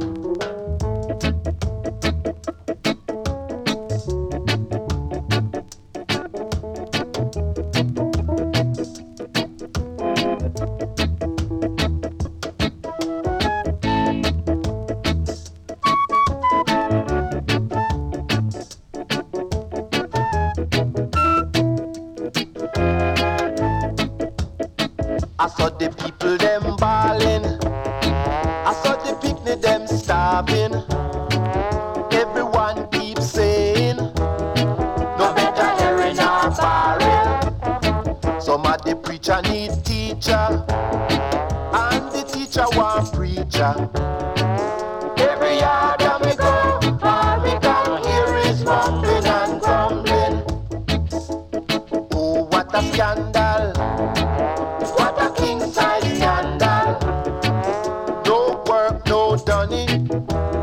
I saw the people them balling. I saw the picnic them starving. Everyone keeps saying, no better hearing or barring. Some of the preacher need teacher, and the teacher want preacher. Every yard that me go, all me can hear is mumbling and grumbling. Oh, what a scandal! What a king size scandal! No work, no dunny.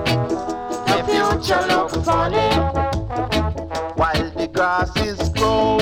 The future look funny while the grass is growing.